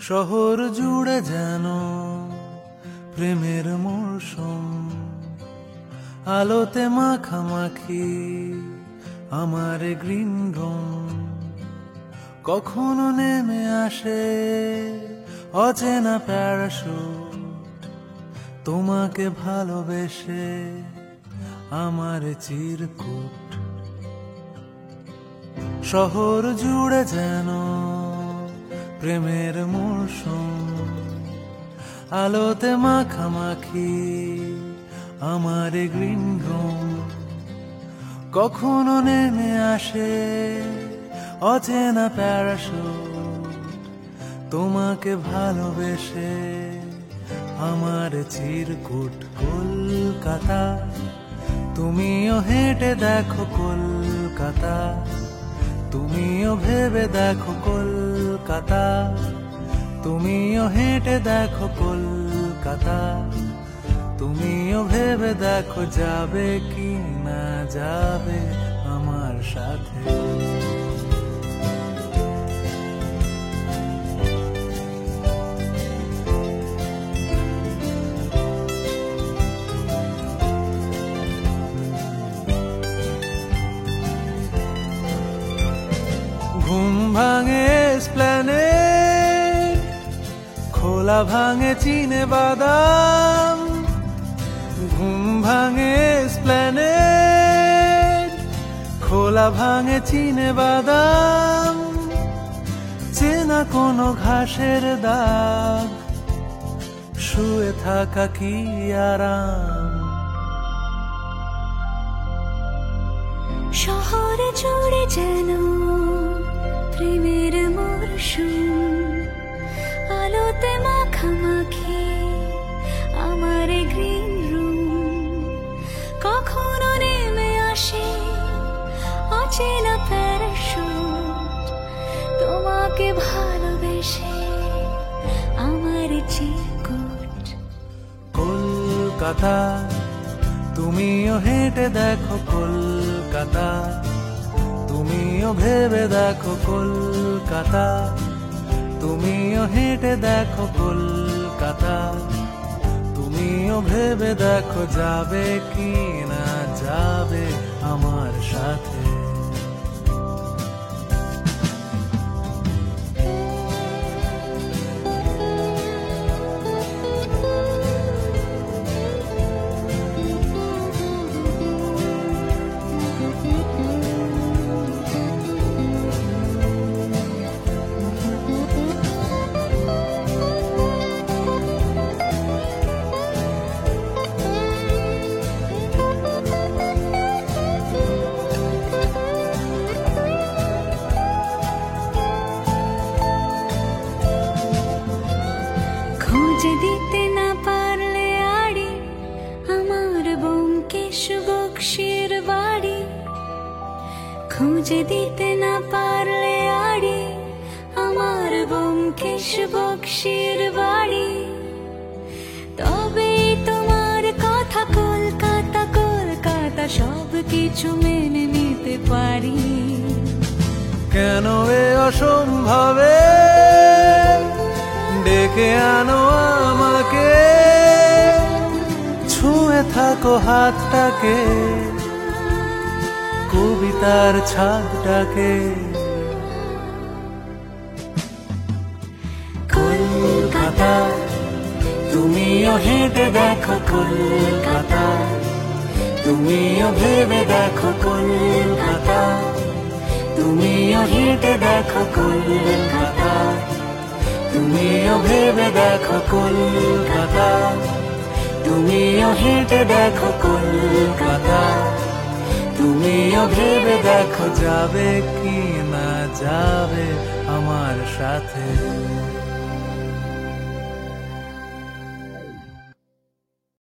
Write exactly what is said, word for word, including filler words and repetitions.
শহর জুড়ে যেন প্রেমের মৌসুম, আলোতে মাখামাখি আমার গ্রিন রুম। কখনো নেমে আসে অচেনা প্যারাশুট, তোমাকে ভালোবেসে আমার চিরকুট। শহর জুড়ে যেন প্রেমের মৌসুম, আলোতে মাখামাখি আমার গ্রিন রুম। কখনো নেমে আসে অচেনা প্যারাশুট, তোমাকে ভালোবেসে আমার চিরকুট। কলকাতা তুমিও হেঁটে দেখো কলকাতা, তুমিও ভেবে দেখো কলকাতা, তুমিও হেঁটে দেখো কলকাতা, তুমিও ভেবে দেখো যাবে কি না যাবে আমার সাথে। ঘুম ভাঙে এসপ্ল্যানেড, খোলা ভাঙে চিনে বাদাম। ঘুম ভাঙে এসপ্ল্যানেড, খোলা ভাঙে চিনে বাদাম। চেনা কোনো ঘাসের দাগ, শুয়ে থাকা কি আরাম। শহরে জুড়ে যেন প্রেমের মরশুম, আলোতে মাখামাখি আমার গ্রিন রুম। কখনো নেমে আসে অচেনা প্যারাশুট, তোমাকে ভালোবেসে আমার চিরকুট। কলকাতা তুমিও হেঁটে দেখো কলকাতা, তুমিও ভেবে দেখো কলকাতা, তুমিও হেঁটে দেখো কলকাতা, তুমিও ভেবে দেখো যাবে কি না যাবে আমার সাথে। খুঁজে দিতে না পারলে আড়ি আমার ব্যোমকেশ বক্সির বাড়ি, খুঁজে দিতে না পারলে আড়ি আমার ব্যোমকেশ বক্সির বাড়ি। তবে তোমার কথা কলকাতা কলকাতা সব কিছু মেনে নিতে পারি। কেন এ অসম্ভবে ডেকে আনো আমাকে, ছুঁয়ে থাকো হাতটাকে, কবিতার ছাদটাকে। কলকাতা তুমিও হেঁটে দেখো কলকাতা, তুমিও ভেবে দেখো কলকাতা, তুমিও হেঁটে দেখো কলকাতা, তুমিও ভেবে দেখো কলকাতা, তুমিও হেঁটে দেখো কলকাতা, তুমিও ভেবে দেখো যাবে কি না যাবে আমার সাথে।